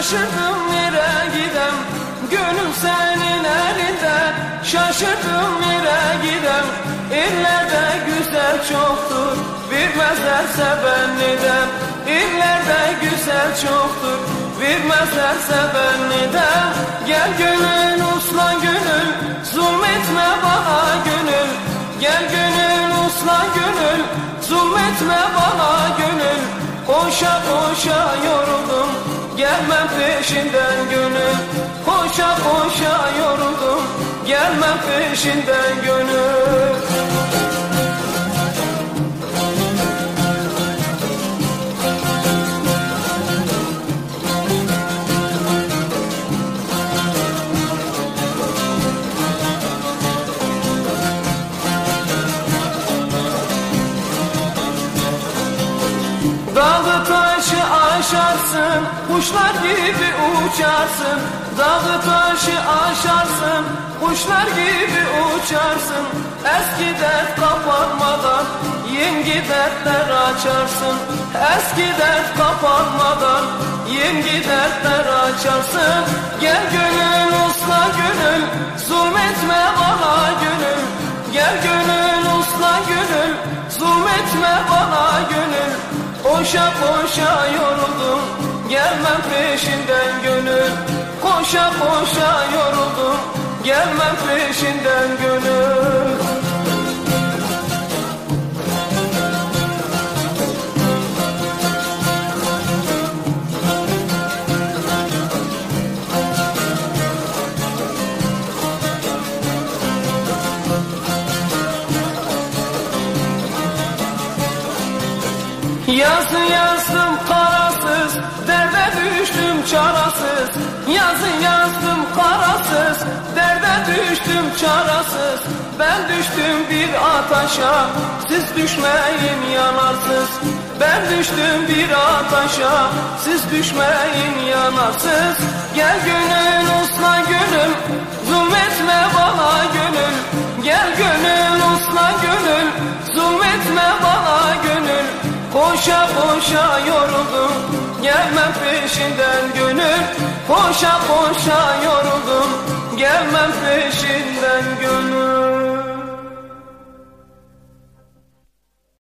Şaşırdım nereye gidem, gönül senin elinde. Şaşırdım nereye gidem, illerde güzel çoktur, bilmezlerse ben nidem. İllerde güzel çoktur, bilmezlerse ben nidem. Gel gönül uslan gönül, zulmetme bana gönül. Gel gönül uslan gönül, zulmetme bana gönül. Koşa koşa yoruldum, gelmem peşinden gönül. Koşa koşa yoruldum, gelmem peşinden gönül. Dağı taşı aşarsın, kuşlar gibi uçarsın. Dağı taşı aşarsın, kuşlar gibi uçarsın. Eski dert kapanmadan yeni dertler açarsın. Eski dert kapanmadan yeni dertler açarsın. Gel gönül usla gönül, zulmetme bana gönül. Gel gönül usla gönül, zulmetme bana gönül. Koşa koşa yoruldum, gelmem peşinden gönül. Koşa koşa yoruldum, gelmem peşinden gönül. Yazı yazdım karasız, derde düştüm çarasız. Yazı yazdım karasız, derde düştüm çarasız. Ben düştüm bir ateşe, siz düşmeyin yanarsız. Ben düştüm bir ateşe, siz düşmeyin yanarsız. Gel gönül usla gönül, zulmetme bana gönül. Gel gönül usla gönül, zulmetme bana gönül. Koşa koşa yoruldum, gelmem peşinden gönül. Koşa koşa yoruldum, gelmem peşinden gönül.